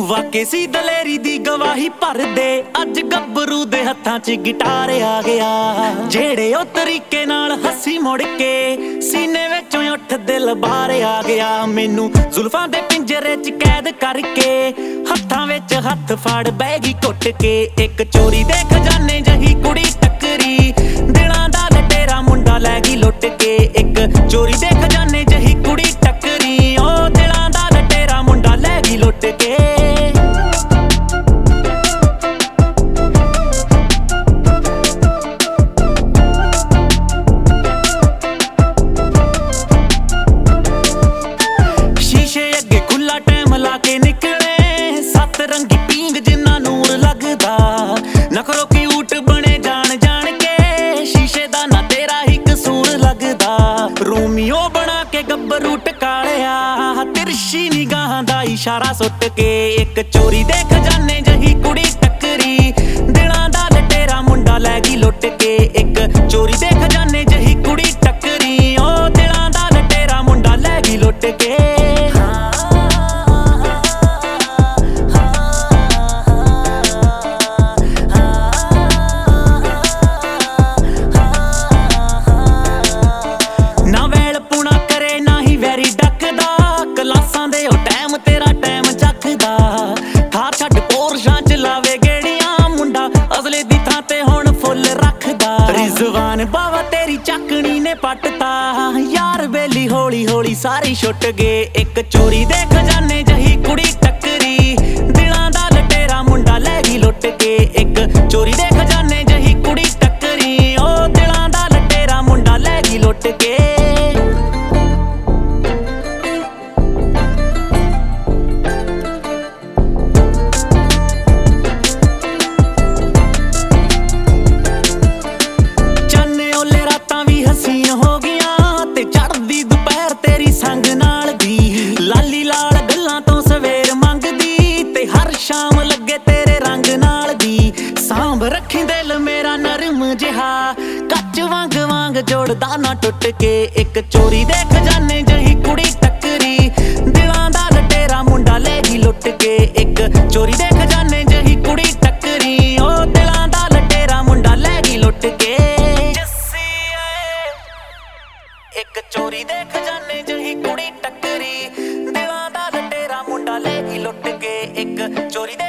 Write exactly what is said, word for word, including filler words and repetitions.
ਵਾਕੇ ਸੀ ਦਲੇਰੀ ਦੀ ਗਵਾਹੀ ਭਰਦੇ ਅੱਜ ਗੱਭਰੂ ਦੇ ਹੱਥਾਂ 'ਚ ਗਿਟਾਰ ਆ ਗਿਆ। ਜਿਹੜੇ ਉਹ ਤਰੀਕੇ ਨਾਲ ਹੱਸੀ ਮੁੜ ਕੇ ਸੀਨੇ ਵਿੱਚੋਂ ਉੱਠ ਦਿਲ ਬਾਹਰ ਆ ਗਿਆ। ਮੈਨੂੰ ਜ਼ੁਲਫਾਂ ਦੇ ਪਿੰਜਰੇ 'ਚ ਕੈਦ ਕਰਕੇ ਹੱਥਾਂ ਵਿੱਚ ਹੱਥ ਫੜ ਬਹਿ ਗਈ ਘੁੱਟ ਕੇ। ਇੱਕ ਚੋਰੀ ਦੇ ਖਜ਼ਾਨੇ ਜਹੀ ਕੁੜੀ ਟੱਕਰੀ, ਦਿਲਾਂ ਦਾ ਲਟੇਰਾ ਮੁੰਡਾ ਲੈ ਗਈ ਲੁੱਟ ਕੇ। ਇੱਕ ਚੋਰੀ ਦੇ ਖਜ਼ਾਨੇ ਜਹੀ ਕੁੜੀ ਟੱਕਰੀ, ਉਹ ਦਿਲਾਂ ਦਾ ਲਟੇਰਾ ਮੁੰਡਾ ਲੈ ਗਈ ਲੁੱਟ ਕੇ। ਸ਼ੀਸ਼ੇ ਅੱਗੇ ਖੁੱਲਾ ਟਾਈਮ ਲਾ ਕੇ ਨਿਕਲੇ ਸੱਤ ਰੰਗੀ ਪੀਂਗ ਜਿੰਨਾ ਨੂਰ ਲੱਗਦਾ। ਨਖਰੋ ਕਿਊਟ ਬਣੇ ਜਾਣ ਜਾਣ ਕੇ, ਸ਼ੀਸ਼ੇ ਦਾ ਨਾ ਤੇਰਾ ਹੀ ਕਸੂਰ ਲੱਗਦਾ। ਰੋਮੀਓ ਬਣਾ ਕੇ ਗੱਭਰੂ ਟਕਾਲਿਆ, ਤਿਰਛੀ ਨਿਗਾਹਾਂ ਦਾ ਇਸ਼ਾਰਾ ਸੁੱਟ ਕੇ। ਇੱਕ ਚੋਰੀ ਦੇ ਖਜ਼ਾਨੇ ਜਹੀ ਕੁੜੀ ਟੱਕਰੀ, ਦਿਲਾਂ ਦਾ ਲਟੇਰਾ ਮੁੰਡਾ ਲੈ ਗਈ ਲੁੱਟ ਕੇ। ਇੱਕ ਚੋਰੀ ਦੇ ਖਜ਼ਾਨੇ ਜਹੀ ਕੁੜੀ ਟੱਕਰੀ, ਉਹ ਦਿਲਾਂ ਦਾ ਲਟੇਰਾ ਮੁੰਡਾ ਲੈ ਗਈ ਲੁੱਟ ਕੇ। ਨਾ ਵੈਲ ਪੁਣਾ ਕਰੇ ਨਾ ਹੀ ਵੈਰੀ ਡੱਕਦਾ, ਕਲਾਸਾਂ ਦੇ ਉਹ ਟਾਈਮ ਤੇਰਾ ਟਾਈਮ ਚੱਕਦਾ। ਥਾਰ ਛੱਡ ਪੋਰਸ਼ਾਂ ਚ ਲਾਵੇ ਗੇੜੀਆਂ, ਮੁੰਡਾ ਅਸਲੇ ਦੀ ਥਾਂ ਤੇ ਹੁਣ ਫੁੱਲ ਰੱਖਦਾ। ਰਿਜ਼ਵਾਨ ਬਾਵਾ ਤੇਰੀ ਚੱਕਣੀ ਨੇ ਪੱਟਤਾ, ਯਾਰ ਬੇਲੀ ਹੌਲੀ ਹੌਲੀ ਸਾਰੀ ਛੁੱਟ ਗਏ। ਇੱਕ ਚੋਰੀ ਦੇ ਖਜ਼ਾਨੇ ਜਹੀ ਕੁੜੀ ਟੱਕਰੀ, ਦਿਲਾਂ ਦਾ ਲਟੇਰਾ ਮੁੰਡਾ ਲੈ ਗਈ ਲੁੱਟ ਕੇ। ਇੱਕ ਚੋਰੀ ਦੇ ਖਜ਼ਾਨੇ ਜਹੀ ਕੁੜੀ ਟੱਕਰੀ, ਉਹ ਦਿਲਾਂ ਦਾ ਲਟੇਰਾ ਮੁੰਡਾ ਲੈ ਗਈ ਲੁੱਟ ਕੇ। ਲਾਲੀ ਲਾਲ ਗੱਲਾਂ ਤੋਂ ਸਵੇਰ ਮੰਗਦੀ, ਤੇ ਹਰ ਸ਼ਾਮ ਲੱਗੇ ਤੇਰੇ ਰੰਗ ਨਾਲ ਦੀ। ਸਾਂਭ ਰੱਖੀ ਦਿਲ ਮੇਰਾ ਨਰਮ ਜਿਹਾ, ਕੱਚ ਵਾਂਗ ਵਾਂਗ ਜੋੜਦਾ ਨਾ ਟੁੱਟ ਕੇ। ਇੱਕ ਚੋਰੀ ਦੇ ਖਜ਼ਾਨੇ ਜਹੀ ਕੁੜੀ ਟੱਕਰੀ, ਦਿਲਾਂ ਦਾ ਲਟੇਰਾ ਮੁੰਡਾ ਲੈ ਗਈ ਲੁੱਟ ਕੇ। ਇੱਕ ਚੋਰੀ ਦੇ ਖਜ਼ਾਨੇ ਜਹੀ ਕੁੜੀ ਟੱਕਰੀ, ਉਹ ਦਿਲਾਂ ਦਾ ਲਟੇਰਾ ਮੁੰਡਾ ਲੈ ਗਈ ਲੁੱਟ ਕੇ। ਇੱਕ ਚੋਰੀ ਦੇ ਖਜ਼ਾਨੇ ਜਹੀ ਕੁੜੀ ਟੱਕਰੀ, ਦਿਲਾਂ ਦਾ ਲਟੇਰਾ ਮੁੰਡਾ ਲੈ ਗਈ ਲੁੱਟ ਕੇ। ਇੱਕ ਚੋਰੀ ਦੇ